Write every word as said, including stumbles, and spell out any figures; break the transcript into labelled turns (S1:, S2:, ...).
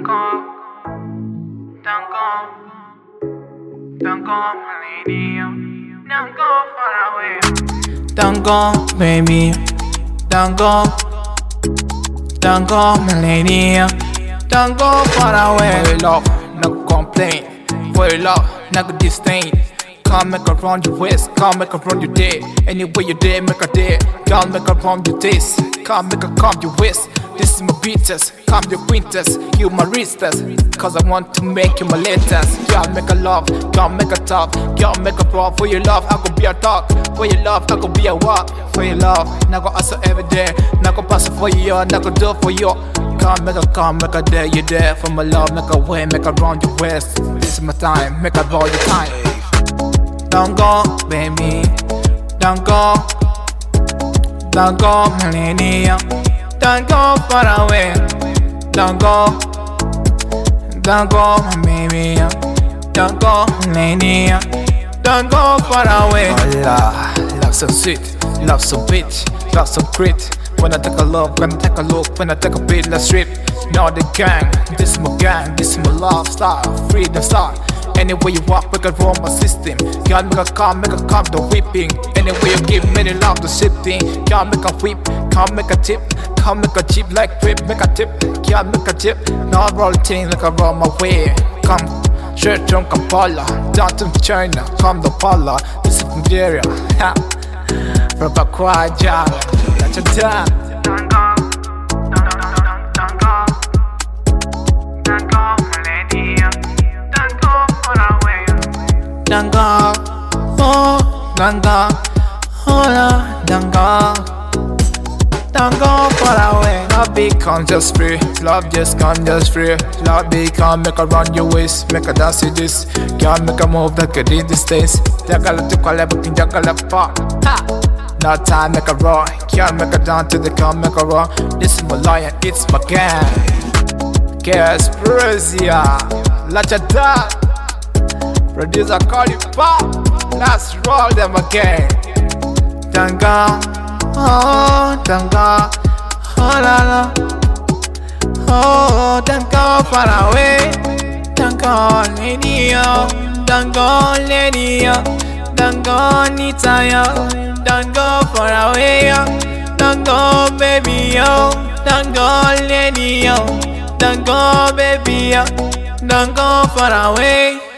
S1: go, don't go, don't go, my lady. Don't go far away. Don't go, baby. Don't go, don't go, my lady. Don't go far away. For your love, no complaint. For your love, no disdain. Come make around your waist, come make around your day. Anyway you day, make a day. Come make around your taste. Come make a come your waist. This is my beaters, come your quinters, you my wristers. Cause I want to make you my latest. Girl make a love, girl make a talk. Girl make a pro for your love, I could be a talk. For your love, I could be a walk. For your love, I go hustle every day. I go pass it for you, I go do it for you. Come make a come, make a day, you there. For my love, make a way, make a round your waist. This is my time, make a roll your time. Don't go, baby. Don't go. Don't go, my lady. Don't go far away. Don't go. Don't go, my baby. Don't go, lady. Don't go far away. Oh, love, love so sweet, love so bitch, love so great. When I take a look, when I take a look, when I take a beat, let's rip. Now the gang, this is my gang, this is my lifestyle, freedom style. Anyway you walk, make a roll my system. God make a come, make a come, the whipping. Anyway you give me the love, the shifting. God make a whip, come make a tip. Come make a chip like whip, make a tip. God make a tip, not roll things like I roll my way. Come, straight from Kampala, down to China, come the Pala. This is Nigeria, ha. From Bakwaja, that's your time. Don't go, don't, don't, don't go. Don't go, my lady. Don't go far away. Don't go, oh, don't go, oh, no, don't go. Don't go far away. Love become just free. Love just come just free. Love become make a run your waist. Make a dance with this. Can't make a move like a did this days. Jagala to call everything jagala part. No time make a roll. Can't make a dance to the come make a roll. This is my lion, it's my gang. Casperzia, Lachata. Producer call it pop. Let's roll them again. Don't go. Oh, don't go, oh la la. Oh, don't go far away. Don't go, lady, oh. Don't go, lady, oh. Don't go, Nita, yo. Don't go far away, oh. Don't go, baby, oh. Don't go, lady, oh. Don't go, baby, oh. Don't go far away.